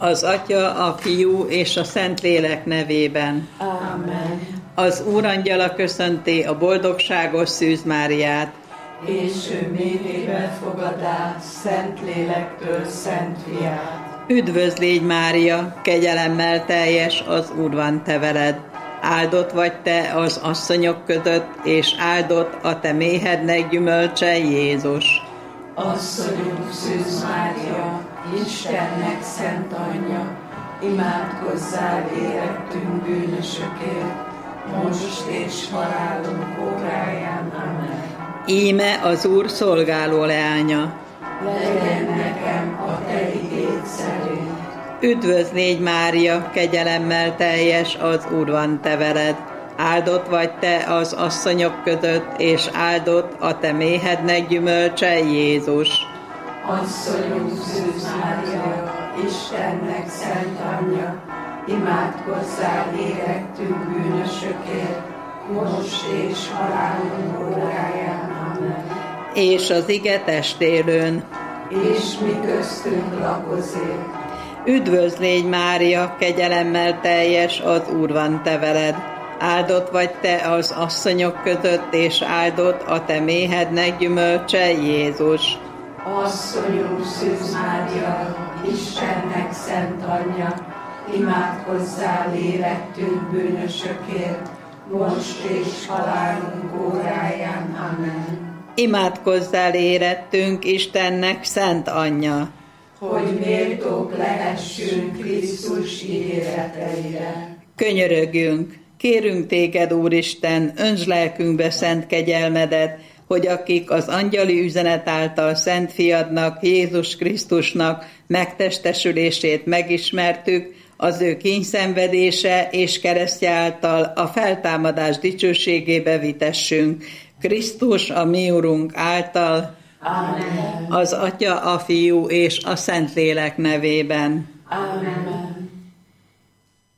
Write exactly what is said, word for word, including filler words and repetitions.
Az Atya, a Fiú és a Szentlélek nevében. Amen. Az Úrangyala köszönti a boldogságos Szűz Máriát. És ő méhébe fogadá Szentlélektől Szent Fiát. Üdvözl légy, Mária, kegyelemmel teljes, az Úr van te veled. Áldott vagy te az asszonyok között, és áldott a te méhednek gyümölcse, Jézus. Asszonyunk Szűz Mária, Istennek szent anyja, imádkozzál érettünk bűnösökért, most és halálunk óráján. Amen. Íme az Úr szolgáló leánya. Legyen nekem a te igéd szerint. Üdvözl légy, Mária, kegyelemmel teljes, az Úr van te veled. Áldott vagy te az asszonyok között, és áldott a te méhednek gyümölcse, Jézus. Asszonyunk Szűz Mária, Istennek szent anyja, imádkozzál érettünk bűnösökért, most és halálunk óráján. Amen. És az ige testélőn. És mi köztünk lakozik. Üdvözl légy, Mária, kegyelemmel teljes, az Úr van te veled. Áldott vagy te az asszonyok között, és áldott a te méhednek gyümölcse, Jézus. Asszonyunk Szűz Mária, Istennek szent anyja, imádkozzál érettünk bűnösökért, most és halálunk óráján. Amen. Imádkozzál érettünk Istennek szent anyja, hogy méltók lehessünk Krisztus ígéreteire. Könyörögjünk, kérünk téged, Úristen, öntsd lelkünkbe szent kegyelmedet, hogy akik az angyali üzenet által Szent Fiadnak, Jézus Krisztusnak megtestesülését megismertük, az ő kínyszenvedése és keresztje által a feltámadás dicsőségébe vitessünk. Krisztus, a mi Urunk által, Amen. Az Atya, a Fiú és a Szentlélek nevében. Amen.